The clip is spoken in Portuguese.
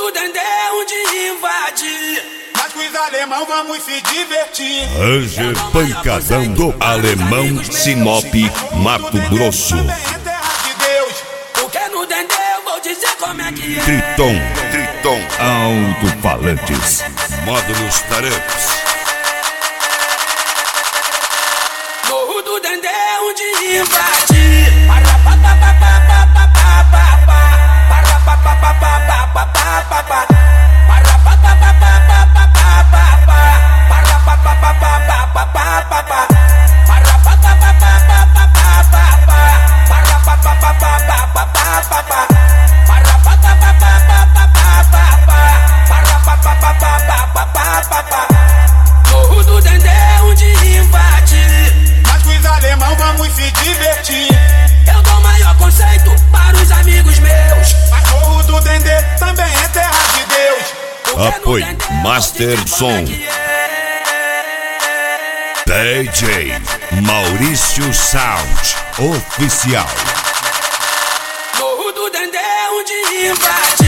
do Dendê um dia invade. Mas com os alemão vamos se divertir. Ranger Pancadão do Alemão, Sinop, Mato Grosso. Porque no Dendê eu vou dizer como é que é. Triton, alto-falantes, módulos Tareps. Morro do Dendê um dia invade. Morro do Dendê um dia invade. Mas com os alemão vamos se divertir. Eu dou maior conceito para os amigos meus. Mas Morro do Dendê também é terra de Deus. Apoio Master Som, DJ Maurício Sound Oficial. Morro do Dendê um dia invade.